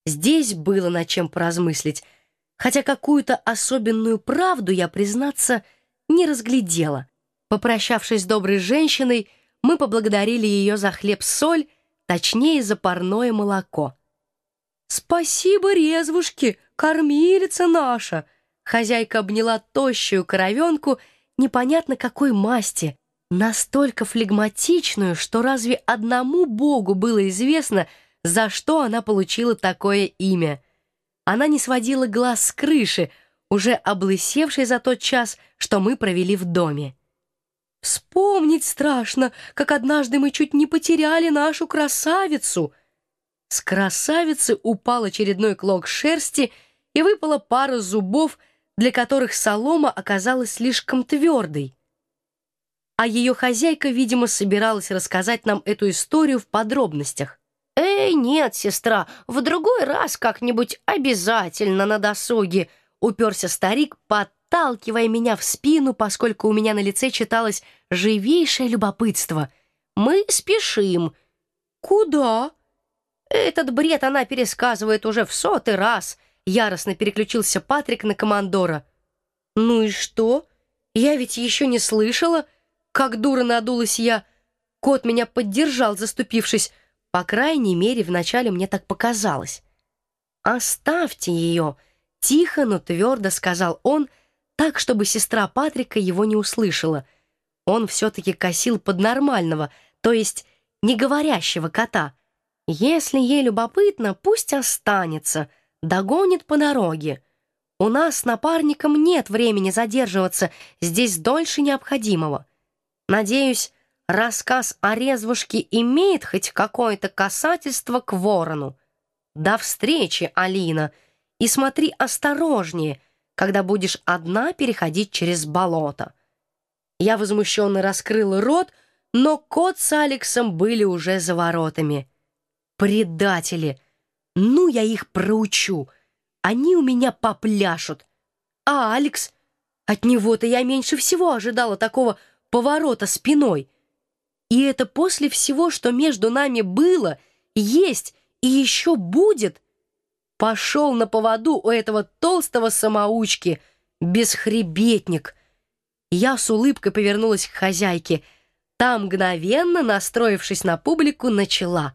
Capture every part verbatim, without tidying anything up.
Здесь было над чем поразмыслить, хотя какую-то особенную правду я, признаться, не разглядела. Попрощавшись с доброй женщиной, мы поблагодарили ее за хлеб-соль, точнее, за парное молоко. «Спасибо, резвушки, кормилица наша!» Хозяйка обняла тощую коровенку непонятно какой масти, настолько флегматичную, что разве одному Богу было известно, за что она получила такое имя. Она не сводила глаз с крыши, уже облысевшей за тот час, что мы провели в доме. «Вспомнить страшно, как однажды мы чуть не потеряли нашу красавицу!» С красавицы упал очередной клок шерсти, и выпала пара зубов, для которых солома оказалась слишком твердой. А ее хозяйка, видимо, собиралась рассказать нам эту историю в подробностях. «Эй, нет, сестра, в другой раз как-нибудь обязательно на досуге», уперся старик, подталкивая меня в спину, поскольку у меня на лице читалось живейшее любопытство. «Мы спешим». «Куда?» «Этот бред она пересказывает уже в сотый раз», яростно переключился Патрик на командора. «Ну и что? Я ведь еще не слышала». Как дура надулась я. Кот меня поддержал, заступившись. По крайней мере, вначале мне так показалось. «Оставьте ее», — тихо, но твердо сказал он, так, чтобы сестра Патрика его не услышала. Он все-таки косил под нормального, то есть неговорящего кота. «Если ей любопытно, пусть останется, догонит по дороге. У нас с напарником нет времени задерживаться здесь дольше необходимого. Надеюсь, рассказ о резвушке имеет хоть какое-то касательство к ворону. До встречи, Алина, и смотри осторожнее, когда будешь одна переходить через болото». Я возмущенно раскрыла рот, но кот с Алексом были уже за воротами. «Предатели! Ну, я их проучу! Они у меня попляшут! А Алекс? От него-то я меньше всего ожидала такого поворота спиной. И это после всего, что между нами было, есть и еще будет. Пошел на поводу у этого толстого самоучки, бесхребетник». Я с улыбкой повернулась к хозяйке. Та, мгновенно настроившись на публику, начала.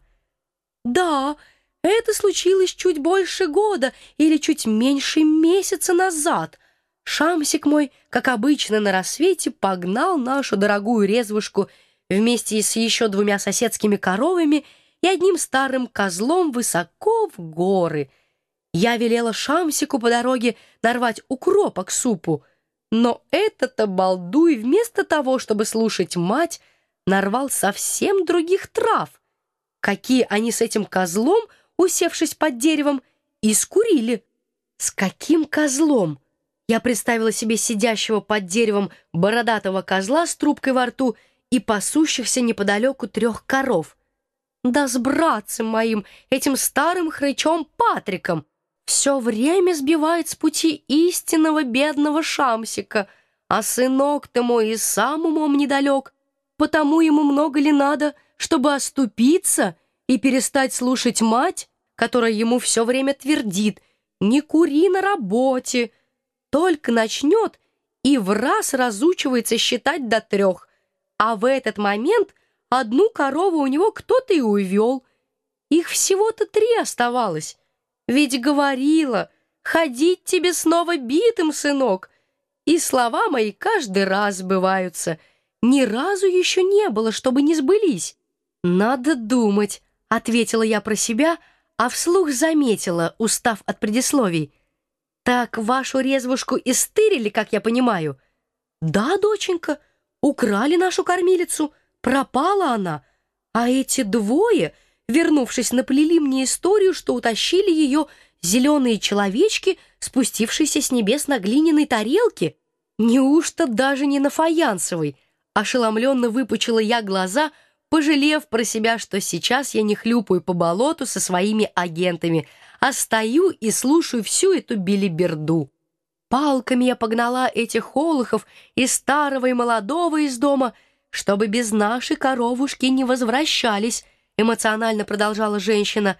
«Да, это случилось чуть больше года или чуть меньше месяца назад. Шамсик мой, как обычно на рассвете, погнал нашу дорогую резвушку вместе с еще двумя соседскими коровами и одним старым козлом высоко в горы. Я велела Шамсику по дороге нарвать укропа к супу, но этот-то балдуй вместо того, чтобы слушать мать, нарвал совсем других трав, какие они с этим козлом, усевшись под деревом, и скурили». «С каким козлом?» Я представила себе сидящего под деревом бородатого козла с трубкой во рту и пасущихся неподалеку трех коров. «Да с братцем моим, этим старым хрычом Патриком. Все время сбивает с пути истинного бедного Шамсика, а сынок-то мой и сам умом недалек, потому ему много ли надо, чтобы оступиться и перестать слушать мать, которая ему все время твердит: «Не кури на работе». Только начнет и в раз разучивается считать до трех, а в этот момент одну корову у него кто-то и увел. Их всего-то три оставалось. Ведь говорила: «Ходить тебе снова битым, сынок». И слова мои каждый раз сбываются. Ни разу еще не было, чтобы не сбылись. «Надо думать», — ответила я про себя, а вслух заметила, устав от предисловий. «Так вашу резвушку истырили, как я понимаю?» «Да, доченька, украли нашу кормилицу, пропала она, а эти двое, вернувшись, наплели мне историю, что утащили ее зеленые человечки, спустившиеся с небес на глиняной тарелке. Неужто даже не на фаянсовой?» Ошеломленно выпучила я глаза, пожалев про себя, что сейчас я не хлюпаю по болоту со своими агентами, а стою и слушаю всю эту белиберду. Палками я погнала этих олухов и старого, и молодого из дома, чтобы без нашей коровушки не возвращались, эмоционально продолжала женщина.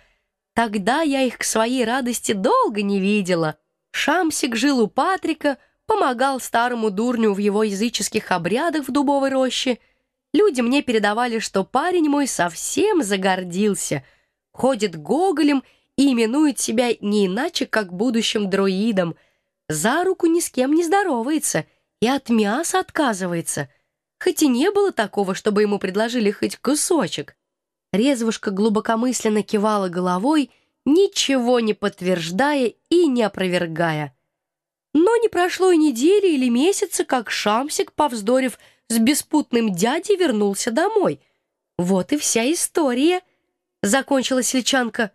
Тогда я их к своей радости долго не видела. Шамсик жил у Патрика, помогал старому дурню в его языческих обрядах в дубовой роще. Люди мне передавали, что парень мой совсем загордился, ходит гоголем и именует себя не иначе, как будущим друидом. За руку ни с кем не здоровается и от мяса отказывается. Хоть и не было такого, чтобы ему предложили хоть кусочек. Резвушка глубокомысленно кивала головой, ничего не подтверждая и не опровергая. Но не прошло и недели или месяца, как Шамсик, повздорив с беспутным дядей, вернулся домой. Вот и вся история. Закончила сельчанка.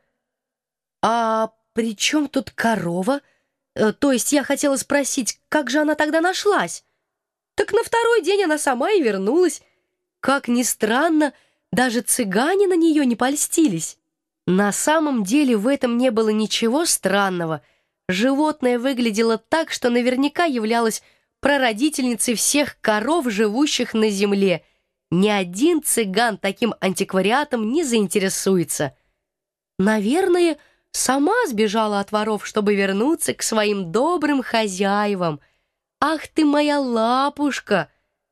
«А при чем тут корова? Э, то есть я хотела спросить, как же она тогда нашлась?» Так на второй день она сама и вернулась. Как ни странно, даже цыгане на нее не польстились. На самом деле в этом не было ничего странного. Животное выглядело так, что наверняка являлось прародительницей всех коров, живущих на земле. Ни один цыган таким антиквариатом не заинтересуется. Наверное, сама сбежала от воров, чтобы вернуться к своим добрым хозяевам. «Ах ты моя лапушка!»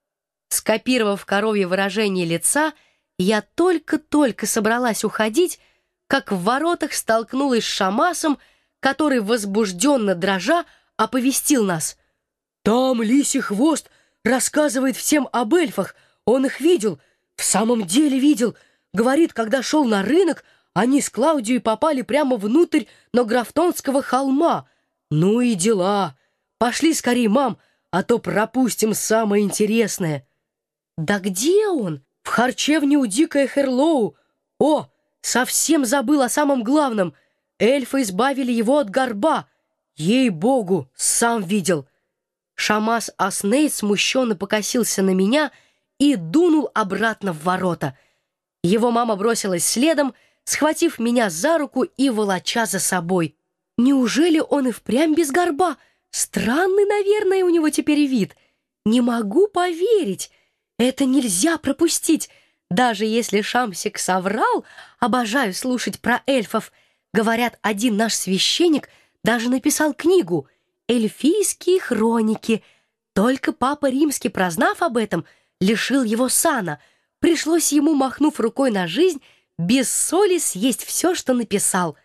Скопировав коровье выражение лица, я только-только собралась уходить, как в воротах столкнулась с Шамасом, который, возбужденно дрожа, оповестил нас. «Там лисий хвост рассказывает всем об эльфах. Он их видел, в самом деле видел. Говорит, когда шел на рынок, они с Клаудией попали прямо внутрь Нографтонского холма. Ну и дела. Пошли скорее, мам, а то пропустим самое интересное». «Да где он?» «В харчевне у дикая Херлоу. О, совсем забыл о самом главном. Эльфы избавили его от горба. Ей-богу, сам видел». Шамас Аснейд смущенно покосился на меня и дунул обратно в ворота. Его мама бросилась следом, схватив меня за руку и волоча за собой. «Неужели он и впрямь без горба? Странный, наверное, у него теперь вид. Не могу поверить. Это нельзя пропустить. Даже если Шамсик соврал, обожаю слушать про эльфов. Говорят, один наш священник даже написал книгу «Эльфийские хроники». Только папа Римский, прознав об этом, лишил его сана. Пришлось ему, махнув рукой на жизнь, без соли съесть все, что написал.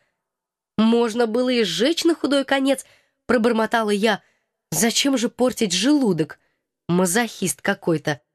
«Можно было и сжечь на худой конец», — пробормотала я. «Зачем же портить желудок? Мазохист какой-то».